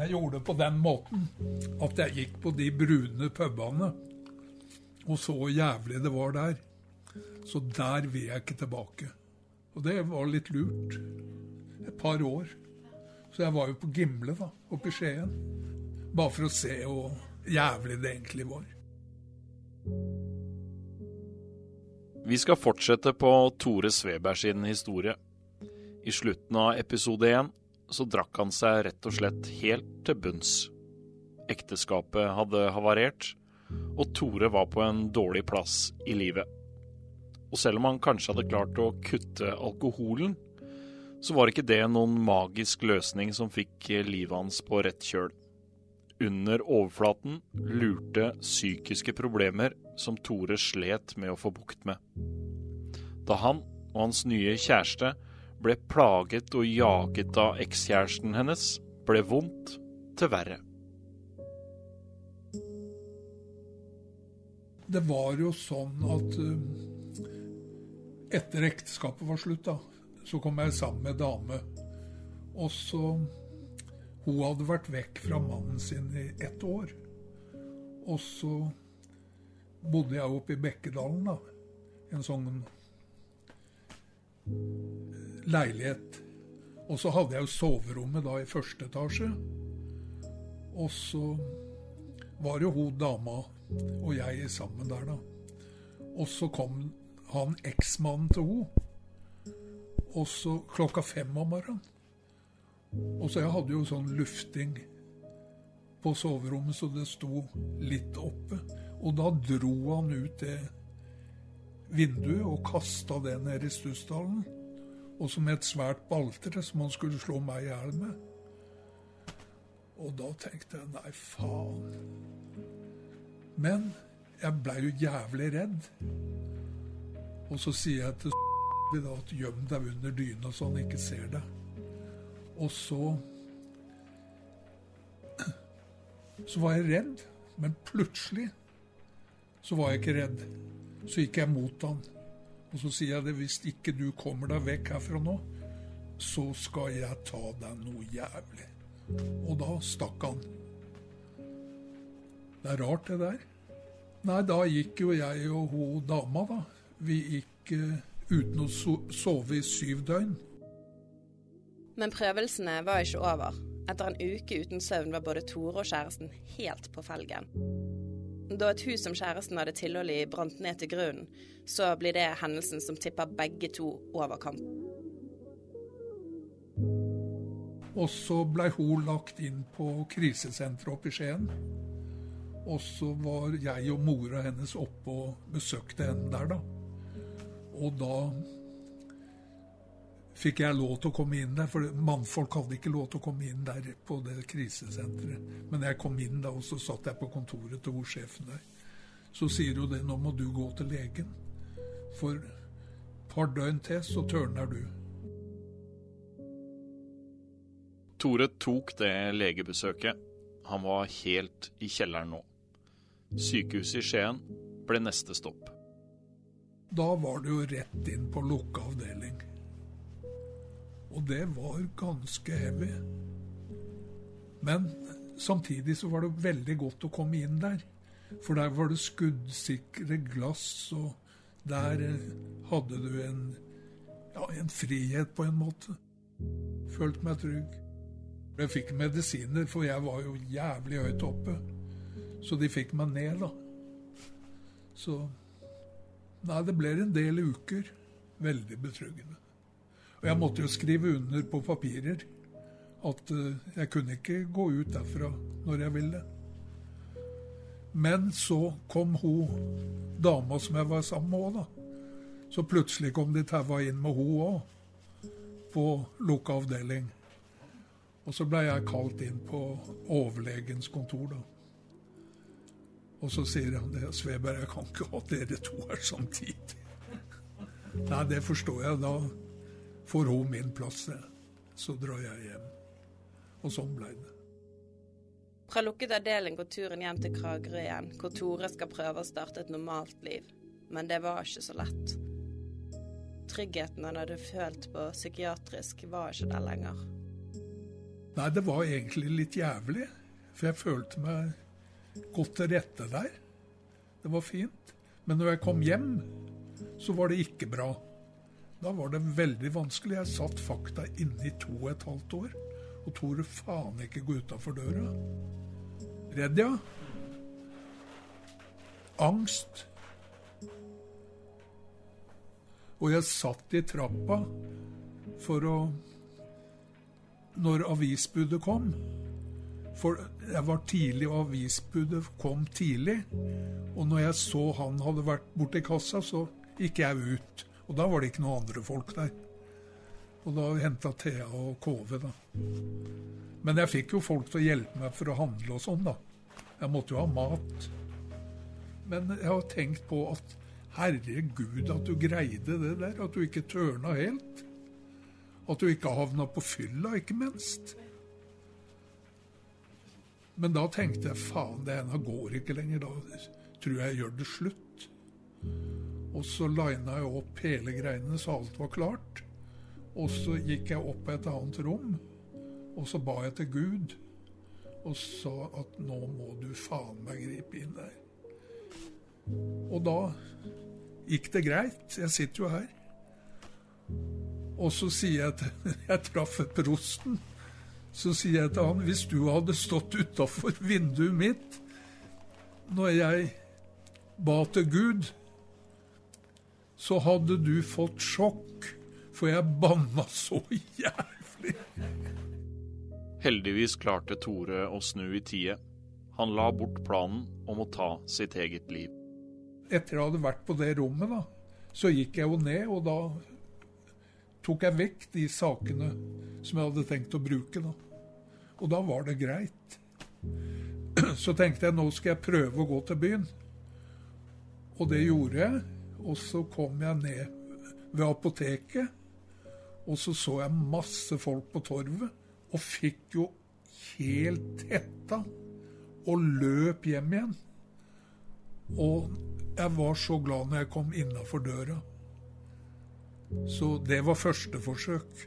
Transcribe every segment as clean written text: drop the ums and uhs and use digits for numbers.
Jeg gjorde det på den måten at jeg gikk på de brune pubene og så hvor jævlig det var der. Så der vil jeg ikke tilbake. Og det var litt lurt. Et par år. Så jeg var jo på Gimle da, oppe i Skien. Bare for å se hvor jævlig det egentlig var. Vi skal fortsette på Tore Sveberg sin historie. I slutten av episode 1 så drakk han seg rett og slett helt til bunns. Ekteskapet hadde havarert, og Tore var på en dårlig plass i livet. Og selv om han kanskje hadde klart å kutte alkoholen, så var ikke det noen magisk løsning som fikk livet hans på rett kjøl. Under overflaten lurte psykiske problemer som Tore slet med å få bukt med. Da han og hans nye kjæreste ble plaget og jaget av ekskjæresten hennes, ble vondt til verre. Det var jo sånn at etter ekteskapet var slutt da, så kom jeg sammen med dame. Og så, hun hadde vært vekk fra mannen sin i 1 år. Og så bodde jeg oppe i Bekkedalen da, en sånn leilighet. Og så hadde jeg jo soverommet da i første etasje. Og så var jo hun dama og jeg sammen der da. Og så kom han eksmannen til hun. Og så 5:00 om morgenen. Og så jeg hadde jo sånn lufting på soverommet, så det sto litt oppe. Og da dro han ut det vinduet og kastet det ned i Stussdalen. Og som et svært balltre som han skulle slå meg i hjel med. Og da tenkte jeg, nei faen. Men jeg ble jo jævlig redd. Og så sier jeg til da at gjem deg under dyna så han ikke ser deg. Og så var jeg redd, men plutselig så var jeg ikke redd. Så gikk jeg mot han. Og så sier jeg det, hvis ikke du kommer deg vekk herfra nå, så skal jeg ta deg noe jævlig. Og da stakk han. Det er rart det der. Nei, da gikk jo jeg og hun dama da. Vi gikk uten å sove i 7 døgn. Men prøvelsene var ikke over. Etter en uke uten søvn var både Tore og kjæresten helt på felgen. Da et hus som kjæresten hadde tilhold i brant ned til grunnen, så blir det hendelsen som tipper begge to over kanten. Og så ble hun lagt inn på krisesenteret oppe i Skien. Og så var jeg og mora hennes oppe og besøkte henne der da. Og da fikk jeg lov til å komme inn der, for mannfolk hadde ikke lov til å komme inn der på det krisesenteret. Men jeg kom inn da, og så satt jeg på kontoret til sjefen der. Så sier hun det, nå må du gå til legen. For et par døgn til, så tørner du. Tore tok det legebesøket. Han var helt i kjelleren nå. Sykehuset i Skien ble neste stopp. Da var det jo rett inn på lukket avdeling. Og det var ganske heavy. Men samtidig så var det veldig godt å komme inn der. For der var det skuddsikre glass, og der hadde du en frihet på en måte. Følte meg trygg. Jeg fikk medisiner, for jeg var jo jævlig høyt oppe. Så de fikk meg ned da. Så, nei, det ble en del uker. Veldig betryggende. Og jeg måtte jo skrive under på papirer at jeg kunne ikke gå ut derfra når jeg ville. Men så kom hun, dama som jeg var sammen med også da. Så plutselig kom de taua inn med hun også, på lukket avdeling. Og så ble jeg kalt inn på overlegens kontor da. Og så sier han det, Sveberg, jeg kan ikke ha dere to her samtidig. Nei, det forstår jeg da. Får hun min plass, så drar jeg hjem. Og sånn ble det. Fra lukket avdeling går turen hjem til Kragerø igjen, hvor Tore skal prøve å starte et normalt liv. Men det var ikke så lett. Tryggheten han hadde følt på psykiatrisk var ikke der lenger. Nei, det var egentlig litt jævlig, for jeg følte meg godt til rette der. Det var fint. Men når jeg kom hjem, så var det ikke bra. Da var det veldig vanskelig. Jeg satt fakta inne i 2,5 år, og torde faen ikke gå utenfor døra. Redd, ja. Angst. Og jeg satt i trappa for å... Når avisbudet kom, for jeg var tidlig, og avisbudet kom tidlig, og når jeg så han hadde vært borte i kassa, så gikk jeg ut, og da var det ikke noen andre folk der. Og da hentet Thea og Kove da. Men jeg fikk jo folk til å hjelpe meg for å handle og sånn da. Jeg måtte jo ha mat. Men jeg har tenkt på at herregud, at du greide det der, at du ikke tørna helt. At du ikke havna på fylla, ikke minst. Men da tenkte jeg, faen, det ene går ikke lenger, da tror jeg gjør det slutt. Og så linet jeg opp hele greiene, så alt var klart. Og så gikk jeg opp på et annet rom, og så ba jeg til Gud, og sa at nå må du faen meg gripe inn der. Og da gikk det greit, jeg sitter jo her. Og så sier jeg til, jeg traff prosten, så sier jeg til han, hvis du hadde stått utenfor vinduet mitt, når jeg ba til Gud, så hadde du fått sjokk, for jeg banna så jævlig. Heldigvis klarte Tore å snu i tide. Han la bort planen om å ta sitt eget liv. Etter jeg hadde vært på det rommet da, så gikk jeg jo ned, og da tok jeg vekk de sakene som jeg hadde tenkt å bruke da. Og da var det greit. Så tenkte jeg, nå skal jeg prøve å gå til byen. Og det gjorde jeg, og så kom jeg ned ved apoteket, og så jeg masse folk på torvet, og fikk jo helt hetta, og løp hjem igjen. Og jeg var så glad når jeg kom innenfor døra. Så det var første forsøk.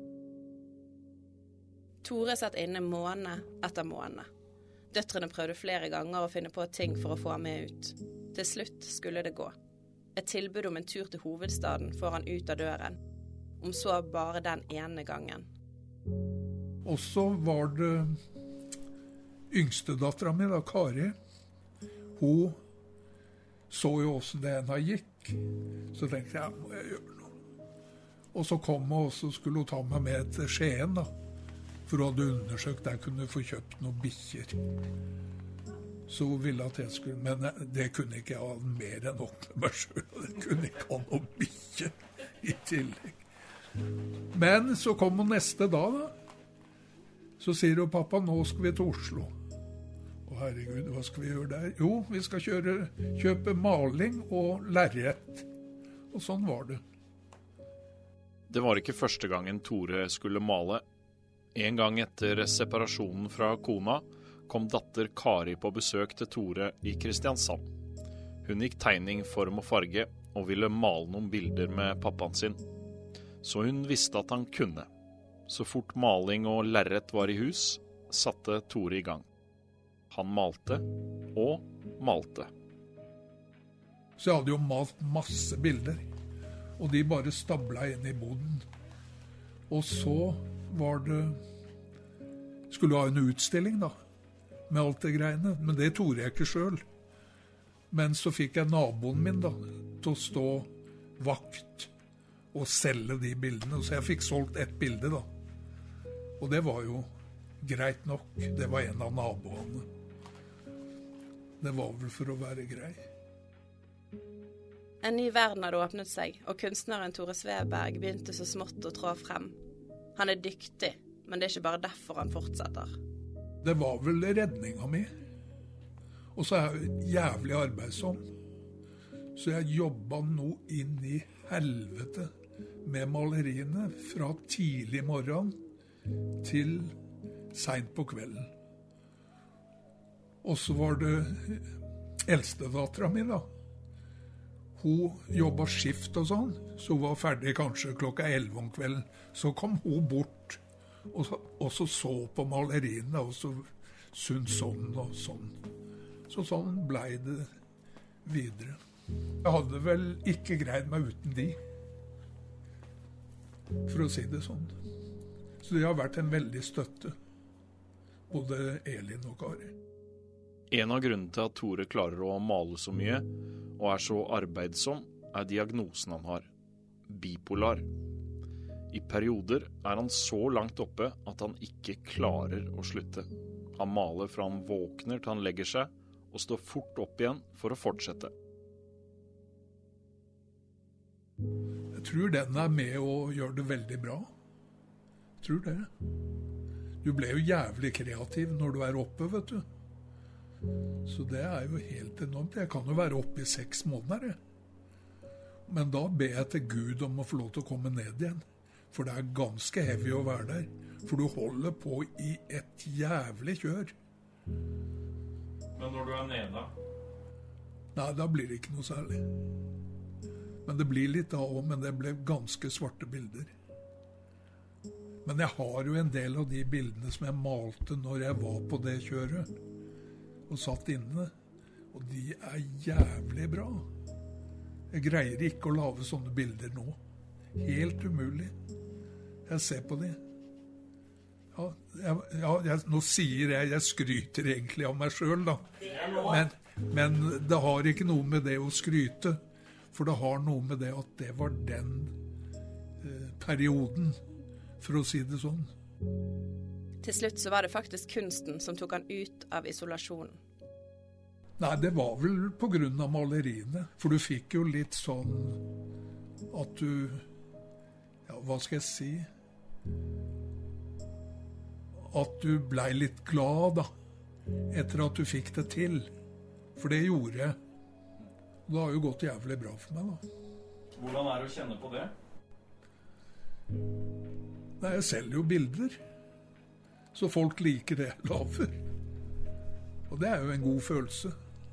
Tore satt inne måned etter måned. Døtrene prøvde flere ganger å finne på ting for å få ham med ut. Til slutt skulle det gå. Et tilbud om en tur til hovedstaden får han ut av døren. Om så bare den ene gangen. Og så var det yngste datteren min, da, Kari. Hun så jo også det henne gikk. Så tenkte jeg, må jeg gjøre noe. Og så kom hun, og så skulle hun ta meg med til Skien da. For hun hadde undersøkt, der kunne få kjøpt noen bikkjer. Så hun ville at jeg skulle, men det kunne ikke jeg ha mer enn nok med meg selv. Det kunne ikke ha noen bikkjer i tillegg. Men så kom hun neste dag da. Så sier hun, pappa, nå skal vi til Oslo. Å herregud, hva skal vi gjøre der? Jo, vi skal kjøpe maling og lerret. Og sånn var det. Det var ikke første gangen Tore skulle male. En gang etter separasjonen fra kona kom datter Kari på besøk til Tore i Kristiansand. Hun gikk tegning, form og farge og ville male noen bilder med pappaen sin. Så hun visste at han kunne. Så fort maling og lerret var i hus, satte Tore i gang. Han malte og malte. Så jeg hadde jo malt masse bilder. Og de bare stabla inn i boden. Og så var det... Skulle ha en utstilling da, med alt det greiene. Men det torde jeg ikke selv. Men så fikk jeg naboen min da, til å stå vakt og selge de bildene. Så jeg fikk solgt ett bilde da. Og det var jo greit nok. Det var en av naboene. Det var vel for å være grei. En ny verden hadde åpnet seg, og kunstneren Tore Sveberg begynte så smått å trå frem. Han er dyktig, men det er ikke bare derfor han fortsetter. Det var vel redninga mi. Og så er jeg jævlig arbeidsom. Så jeg jobbet nå inn i helvete med maleriene fra tidlig morgen til sent på kvelden. Og så var det eldstedatteren min da. Hun jobbet skift og sånn, så hun var ferdig kanskje klokka 11 om kvelden. Så kom hun bort og så på maleriene, og så syntes sånn og sånn. Så sånn ble det videre. Jeg hadde vel ikke greid meg uten de, for å si det sånn. Så det har vært en veldig støtte, både Elin og Kari. En av grunnene til at Tore klarer å male så mye, og er så arbeidsom, er diagnosen han har. Bipolar. I perioder er han så langt oppe at han ikke klarer å slutte. Han maler fra han våkner til han legger seg, og står fort opp igjen for å fortsette. Jeg tror den er med å gjøre det veldig bra. Jeg tror det. Du ble jo jævlig kreativ når du er oppe, vet du. Så det er jo helt enormt. Jeg kan jo være oppe i 6 måneder. Men da ber jeg til Gud om å få lov til å komme ned igjen. For det er ganske heavy å være der. For du holder på i et jævlig kjør. Men når du er nede? Nei, da blir det ikke noe særlig. Men det blir litt da også, men det ble ganske svarte bilder. Men jeg har jo en del av de bildene som jeg malte når jeg var på det kjøret. Og satt inne, og de er jævlig bra. Jeg greier ikke å lage sånne bilder nå. Helt umulig. Jeg ser på de. Nå sier jeg skryter egentlig av meg selv da. Men det har ikke noe med det å skryte, for det har noe med det at det var den perioden, for å si det sånn. Til slutt så var det faktisk kunsten som tok han ut av isolasjonen. Nei, det var vel på grunn av maleriene. For du fikk jo litt sånn at du, ja, hva skal jeg si? At du blei litt glad da, etter at du fikk det til. For det gjorde jeg. Det har jo gått jævlig bra for meg da. Hvordan er det å kjenne på det? Nei, jeg selger jo bilder. Så folk liker det jeg lager. Og det er jo en god følelse.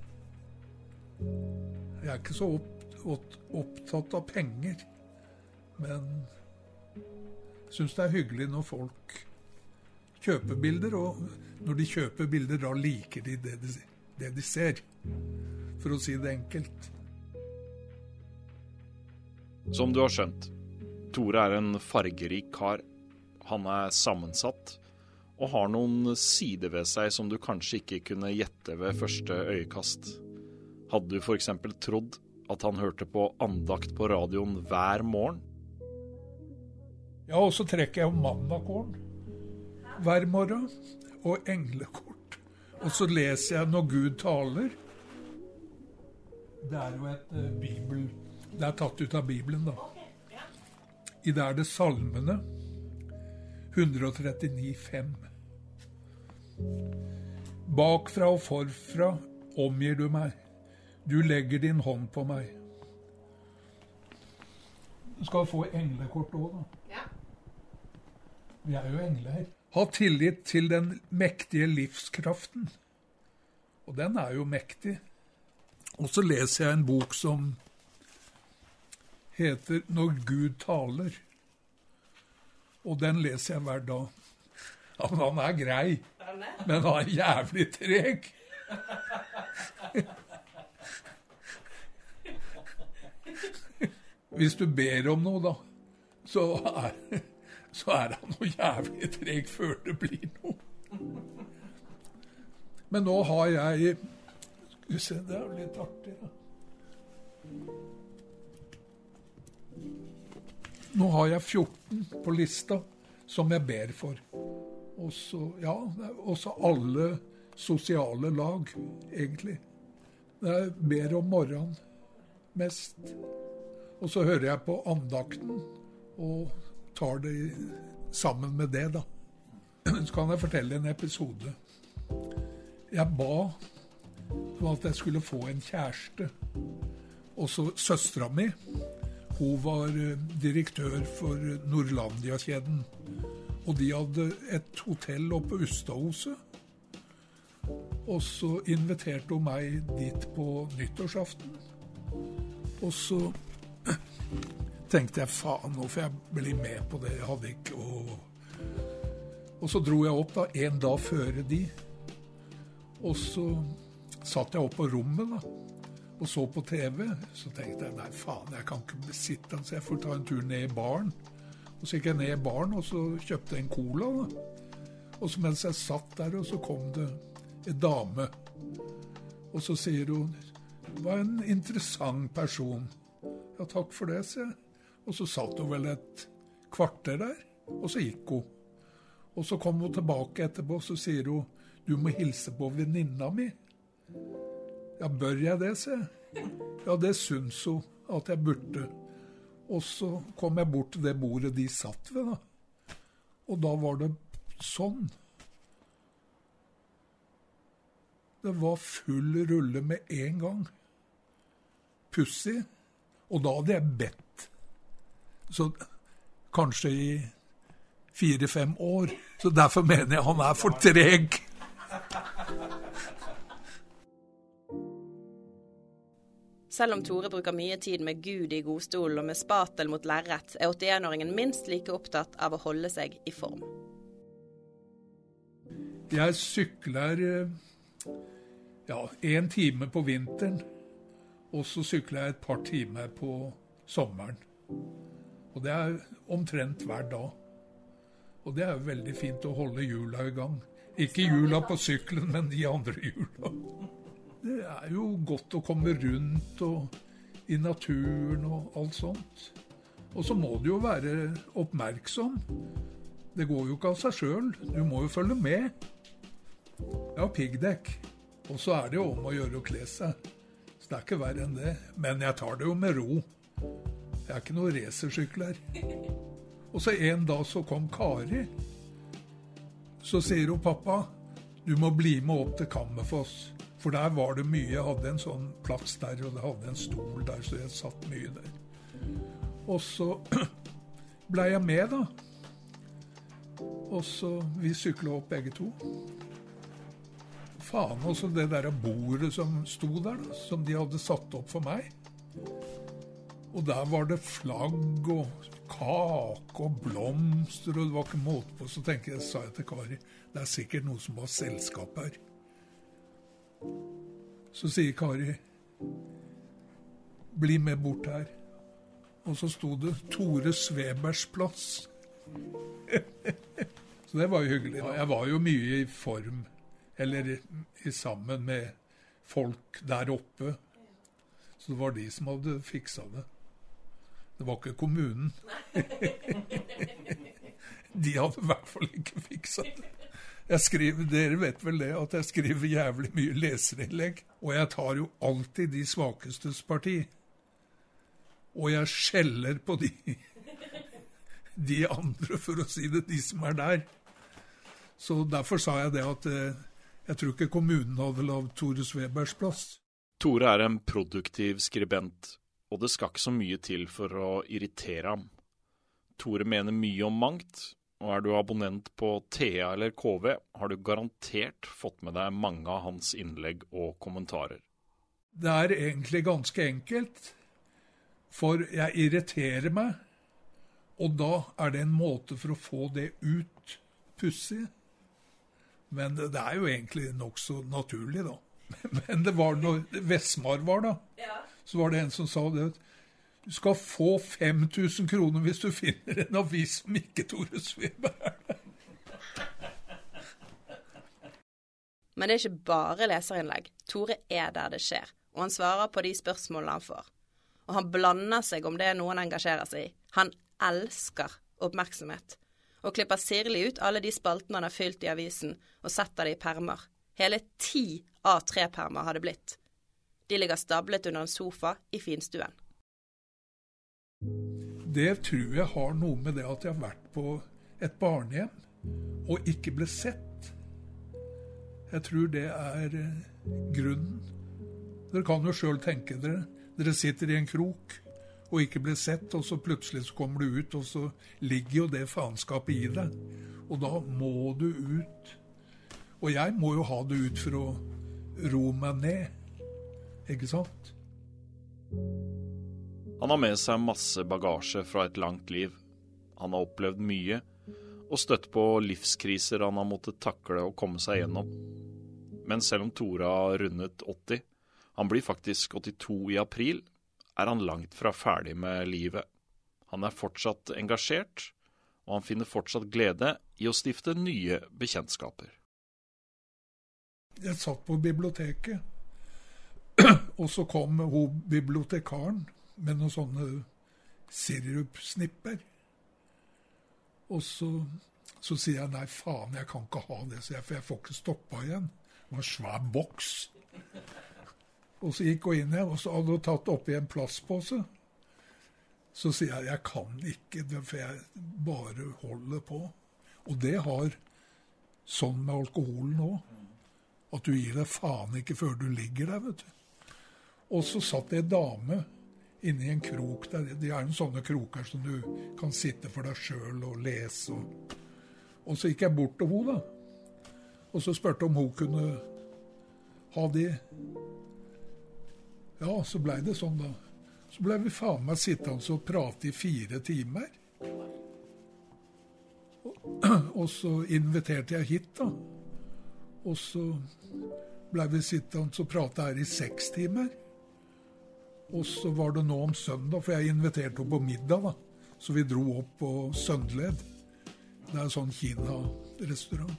Jeg er ikke så opptatt av penger, men jeg synes det er hyggelig når folk kjøper bilder, og når de kjøper bilder, da liker de det de ser, for å si det enkelt. Som du har skjønt, Tore er en fargerik kar. Han er sammensatt, og har noen sider ved seg som du kanskje ikke kunne gjette ved første øyekast. Hadde du for eksempel trodd at han hørte på andakt på radioen hver morgen? Ja, og så trekker jeg om mandagkåren hver morgen, og englekort. Og så leser jeg når Gud taler. Det er jo et bibel, det er tatt ut av Bibelen da. I det er det salmene, 139,5. Bakfra og forfra omgir du meg. Du legger din hånd på meg. Du skal få englekort også da. Ja. Vi er jo engler her. Ha tillit til den mektige livskraften. Og den er jo mektig. Og så leser jeg en bok som heter Når Gud taler. Og den leser jeg hver dag. Ja, men han er grei. Men han er jævlig treg. Hvis du ber om noe da, så er han noe jævlig treg før det blir noe. Men nå har jeg, skal vi se, det er jo litt artig da. Nå har jeg 14 på lista som jeg ber for. Og så, ja, også alle sosiale lag, egentlig. Jeg ber om morgenen mest. Og så hører jeg på andakten og tar det sammen med det da. Så kan jeg fortelle en episode. Jeg ba om at jeg skulle få en kjæreste. Og så søstera mi, hun var direktør for Nordlandia-kjeden. Og de hadde et hotell oppe på Ustadhuset. Og så inviterte hun meg dit på nyttårsaften. Og så tenkte jeg, faen, nå får jeg bli med på det. Jeg hadde ikke, Og så dro jeg opp da, en dag før de. Og så satt jeg opp på rommet da, og så på TV. Så tenkte jeg, nei faen, jeg kan ikke besitte den, så jeg får ta en tur ned i baren. Og så gikk jeg ned i baren, og så kjøpte jeg en cola da. Og så mens jeg satt der, og så kom det en dame. Og så sier hun, det var en interessant person. Ja, takk for det, sier jeg. Og så satt hun vel et kvarter der, og så gikk hun. Og så kom hun tilbake etterpå, og så sier hun, du må hilse på venninna mi. Ja, bør jeg det, sier jeg. Ja, det syns hun at jeg burde. Og så kom jeg bort til det bordet de satt ved, da. Og da var det sånn. Det var full rulle med en gang. Pussig. Og da hadde jeg bedt. Så kanskje i 4-5 år. Så derfor mener jeg han er for treg. Selv om Tore bruker mye tid med Gud i godstol og med spatel mot lerret, er 81-åringen minst like opptatt av å holde seg i form. Jeg sykler 1 time på vinteren, og så sykler jeg et par timer på sommeren. Og det er omtrent hver dag. Og det er jo veldig fint å holde hjula i gang. Ikke hjula på syklen, men de andre hjula. Det er jo godt å komme rundt og i naturen og alt sånt. Og så må du jo være oppmerksom. Det går jo ikke av seg selv. Du må jo følge med. Jeg har piggdekk. Og så er det jo om å gjøre å kle seg. Så det er ikke verre enn det. Men jeg tar det jo med ro. Jeg er ikke noe racersykler. Og så en dag så kom Kari. Så sier hun, pappa, du må bli med opp til Kammerfoss. For der var det mye. Jeg hadde en sånn plass der, og jeg hadde en stol der, så jeg satt mye der. Og så ble jeg med, da. Og så vi syklet opp begge to. Faen, også det der bordet som sto der, da, som de hadde satt opp for meg. Og der var det flagg og kake og blomster, og det var ikke måte på. Så sa jeg til Kari, det er sikkert noe som var selskap her. Så sier Kari, bli med bort her. Og så sto det Tore Svebers plass. Så det var jo hyggelig. Jeg var jo mye i form, eller sammen med folk der oppe. Så det var de som hadde fikset det. Det var ikke kommunen. De hadde i hvert fall ikke fikset det. Dere vet vel det, at jeg skriver jævlig mye leserinnlegg. Og jeg tar jo alltid de svakestes parti. Og jeg skjeller på de andre, for å si det, de som er der. Så derfor sa jeg det at jeg tror ikke kommunen hadde lavet Tore Svebers plass. Tore er en produktiv skribent, og det skal ikke så mye til for å irritere ham. Tore mener mye om mangt, og er du abonnent på Thea eller KV, har du garantert fått med deg mange av hans innlegg og kommentarer. Det er egentlig ganske enkelt, for jeg irriterer meg, og da er det en måte for å få det ut pussig. Men det er jo egentlig nok så naturlig da. Men det var når Vestmar var da, så var det en som sa det, du skal få 5.000 kroner hvis du finner en avis som ikke Tore Sveber er. Men det er ikke bare leserinnlegg. Tore er der det skjer, og han svarer på de spørsmålene han får. Og han blander seg om det noen engasjerer seg i. Han elsker oppmerksomhet, og klipper sirlig ut alle de spaltene han har fylt i avisen, og setter det i permer. Hele 10 A3-permer har det blitt. De ligger stablet under en sofa i finstuen. Det tror jeg har noe med det at jeg har vært på et barnehjem og ikke ble sett. Jeg tror det er grunnen. Dere kan jo selv tenke dere. Dere sitter i en krok og ikke blir sett, og så plutselig så kommer du ut, og så ligger jo det faenskapet i deg. Og da må du ut. Og jeg må jo ha det ut for å ro meg ned. Ikke sant? Han har med seg masse bagasje fra et langt liv. Han har opplevd mye, og støtt på livskriser han har måttet takle og komme seg gjennom. Men selv om Tore har rundet 80, han blir faktisk 82 i april, er han langt fra ferdig med livet. Han er fortsatt engasjert, og han finner fortsatt glede i å stifte nye bekjentskaper. Jeg satt på biblioteket, og så kom hun bibliotekaren med noen sånne sirupsnipper. Og så sier jeg, nei faen, jeg kan ikke ha det, for jeg får ikke stoppet igjen. Det var en svær boks. Og så gikk hun inn igjen, og så hadde hun tatt oppi en plastpose. Så sier jeg kan ikke, for jeg bare holder på. Og det har sånn med alkoholen også, at du gir deg faen ikke før du ligger der, vet du. Og så satt det en dame inne i en krok der. De er jo sånne kroker som du kan sitte for deg selv og lese. Og så gikk jeg bort til henne da. Og så spurte om hun kunne ha de. Ja, så ble det sånn da. Så ble vi faen meg sittende og prate i 4 timer. Og så inviterte jeg hit da. Og så ble vi sittende og prate her i 6 timer. Og så var det nå om søndag, for jeg inviterte henne på middag da. Så vi dro opp på Søndled. Det er sånn Kina-restaurant.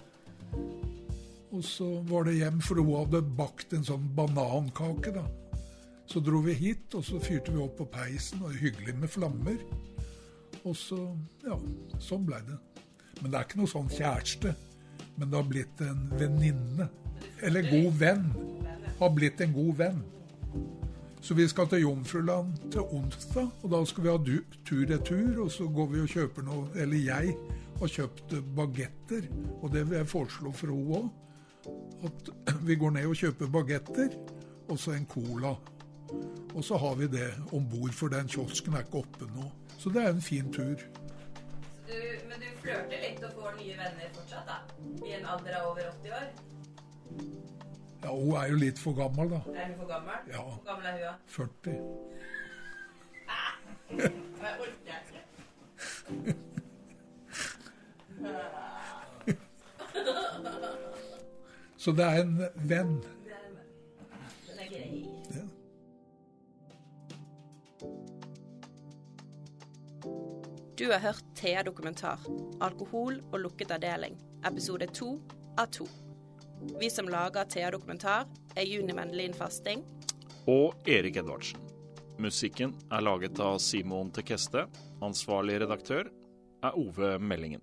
Og så var det hjem, for hun hadde bakt en sånn banankake da. Så dro vi hit, og så fyrte vi opp på peisen, og hyggelig med flammer. Og så, ja, sånn ble det. Men det er ikke noe sånn kjæreste. Men det har blitt en venninne. Eller god venn. Har blitt en god venn. Så vi skal til Jomfruland til onsdag, og da skal vi ha tur-retur, og så går vi og kjøper noe, eller jeg har kjøpt bagetter, og det vil jeg foreslå for henne også, at vi går ned og kjøper bagetter, og så en cola. Og så har vi det ombord, for den kiosken er ikke oppe nå. Så det er en fin tur. Men du flørter litt og får nye venner fortsatt da? I en alder av over 80 år? Ja, hun er jo litt for gammel da. Er hun for gammel? Ja. Hvor gammel er hun da? 40. Jeg orker ikke. Så det er en venn. Den er grei. Ja. Du har hørt Thea Dokumentar, Alkohol og lukket avdeling, episode 2 av 2. Vi som lager Thea Dokumentar er Juni Mendelin Fasting Og Erik Edvardsen. Musikken er laget av Simon Tekeste. Ansvarlig redaktør er Ove Mellingen.